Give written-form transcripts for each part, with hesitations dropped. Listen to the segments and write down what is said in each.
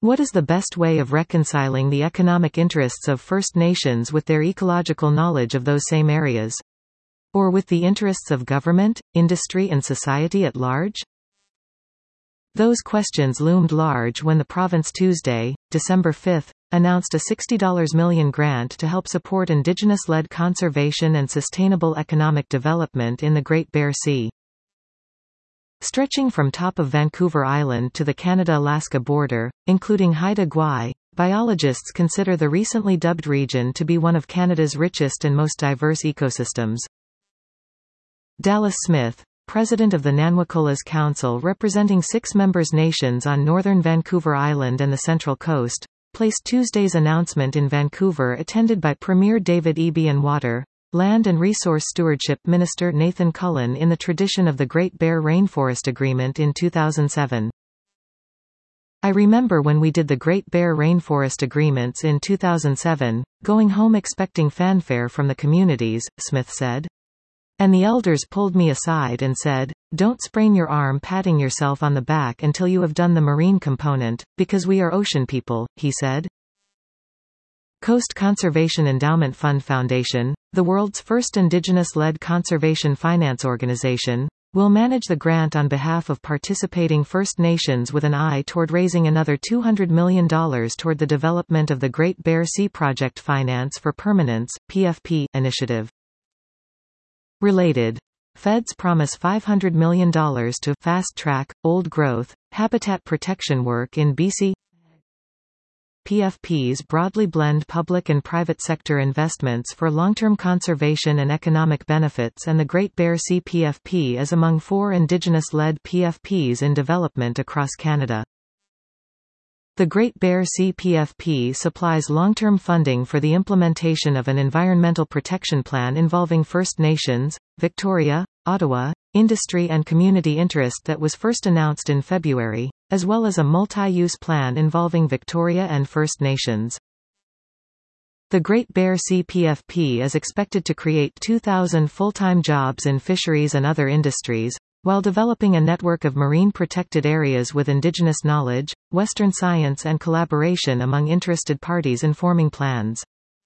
What is the best way of reconciling the economic interests of First Nations with their ecological knowledge of those same areas? Or with the interests of government, industry and society at large? Those questions loomed large when the province Tuesday, December 5, announced a $60 million grant to help support Indigenous-led conservation and sustainable economic development in the Great Bear Sea. Stretching from top of Vancouver Island to the Canada-Alaska border, including Haida Gwaii, biologists consider the recently dubbed region to be one of Canada's richest and most diverse ecosystems. Dallas Smith, president of the Nanwakolas Council representing 6 members nations on northern Vancouver Island and the Central Coast, placed Tuesday's announcement in Vancouver attended by Premier David Eby and Water, Land and Resource Stewardship Minister Nathan Cullen in the tradition of the Great Bear Rainforest Agreement in 2007. I remember when we did the Great Bear Rainforest Agreements in 2007, going home expecting fanfare from the communities, Smith said. And the elders pulled me aside and said, "Don't sprain your arm patting yourself on the back until you have done the marine component, because we are ocean people," he said. Coast Conservation Endowment Fund Foundation, the world's first Indigenous-led conservation finance organization, will manage the grant on behalf of participating First Nations with an eye toward raising another $200 million toward the development of the Great Bear Sea Project Finance for Permanence (PFP) initiative. Related. Feds promise $500 million to fast-track, old-growth, habitat protection work in BC. PFPs broadly blend public and private sector investments for long-term conservation and economic benefits, and the Great Bear Sea PFP is among 4 Indigenous-led PFPs in development across Canada. The Great Bear Sea PFP supplies long-term funding for the implementation of an environmental protection plan involving First Nations, Victoria, Ottawa, industry and community interest that was first announced in February, as well as a multi-use plan involving Victoria and First Nations. The Great Bear Sea PFP is expected to create 2,000 full-time jobs in fisheries and other industries, while developing a network of marine protected areas with Indigenous knowledge, Western science and collaboration among interested parties informing plans.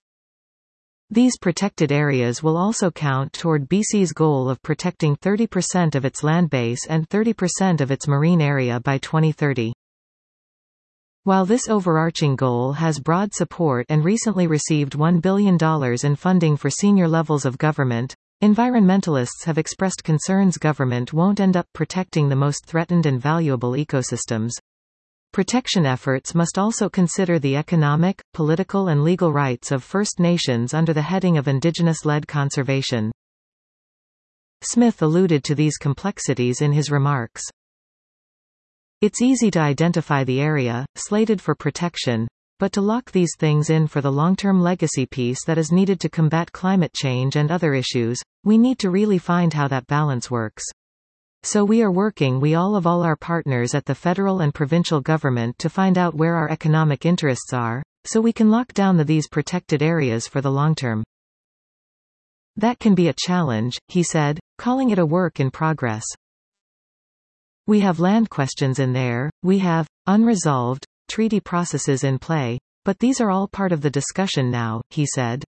These protected areas will also count toward BC's goal of protecting 30% of its land base and 30% of its marine area by 2030. While this overarching goal has broad support and recently received $1 billion in funding for senior levels of government, environmentalists have expressed concerns government won't end up protecting the most threatened and valuable ecosystems. Protection efforts must also consider the economic, political and legal rights of First Nations under the heading of Indigenous-led conservation. Smith alluded to these complexities in his remarks. It's easy to identify the area, slated for protection, but to lock these things in for the long-term legacy piece that is needed to combat climate change and other issues, we need to really find how that balance works. So we are working with all our partners at the federal and provincial government to find out where our economic interests are, so we can lock down these protected areas for the long term. That can be a challenge, he said, calling it a work in progress. We have land questions in there, we have unresolved treaty processes in play, but these are all part of the discussion now, he said.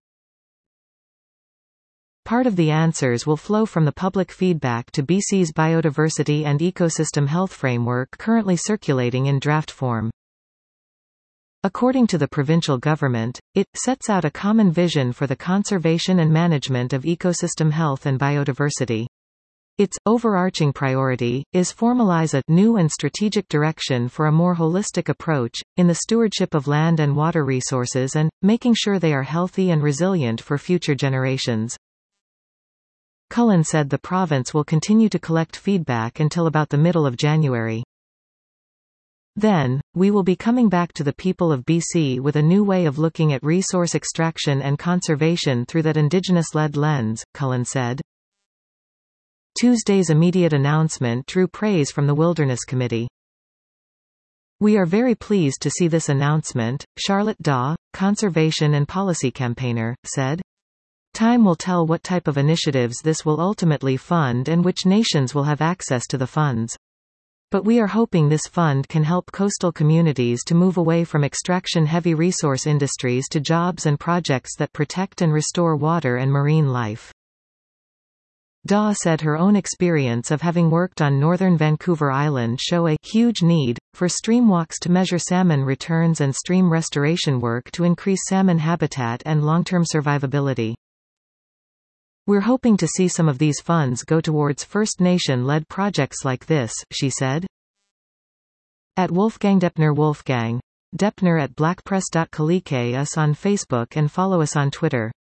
Part of the answers will flow from the public feedback to BC's Biodiversity and Ecosystem Health Framework currently circulating in draft form. According to the provincial government, it sets out a common vision for the conservation and management of ecosystem health and biodiversity. Its overarching priority is formalize a new and strategic direction for a more holistic approach in the stewardship of land and water resources and making sure they are healthy and resilient for future generations. Cullen said the province will continue to collect feedback until about the middle of January. Then, we will be coming back to the people of BC with a new way of looking at resource extraction and conservation through that Indigenous-led lens, Cullen said. Tuesday's immediate announcement drew praise from the Wilderness Committee. We are very pleased to see this announcement, Charlotte Daw, conservation and policy campaigner, said. Time will tell what type of initiatives this will ultimately fund and which nations will have access to the funds. But we are hoping this fund can help coastal communities to move away from extraction-heavy resource industries to jobs and projects that protect and restore water and marine life. Daw said her own experience of having worked on northern Vancouver Island show a huge need for stream walks to measure salmon returns and stream restoration work to increase salmon habitat and long-term survivability. We're hoping to see some of these funds go towards First Nation-led projects like this, she said. At Wolfgang Deppner Wolfgang. Deppner at blackpress.colike us on Facebook and follow us on Twitter.